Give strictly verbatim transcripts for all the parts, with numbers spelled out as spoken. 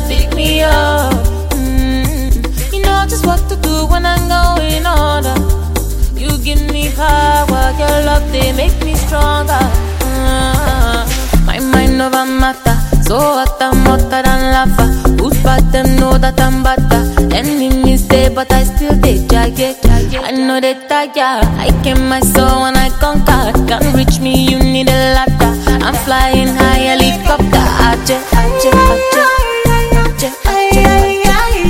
pick me up. Mm. You know just what to do when I'm going under. You give me power, your love they make me stronger. Mm. My mind over matter, so hot I'm hotter than lava. Who's bad them know that I'm better. Enemies say but I still dey jagged. I know they tired. I came my soul when I conquered. Can't reach me, you need a ladder. I'm flying high, helicopter. Aje, aje, aje, aje, aje, aje.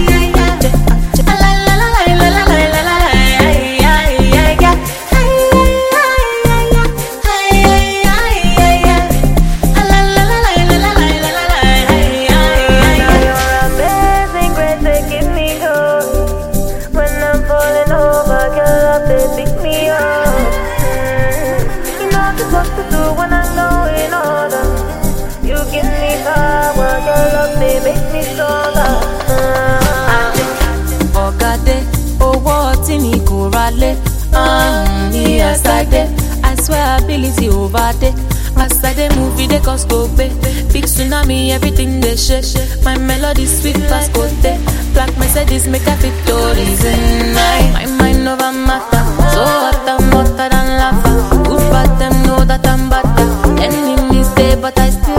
What to do when I'm going under. You give me power, your love they make me stronger. Ogade, oh what in Ikorale. Um, me aside there, I swear ability over there. As I dey move it, they cause go pay. Big tsunami, everything they shake. My melody sweet past go there. Black Mercedes make a fit to reason. My mind over matter, so hot I'm hotter than lava. Who's bad them know that I'm better. Enemies say but I still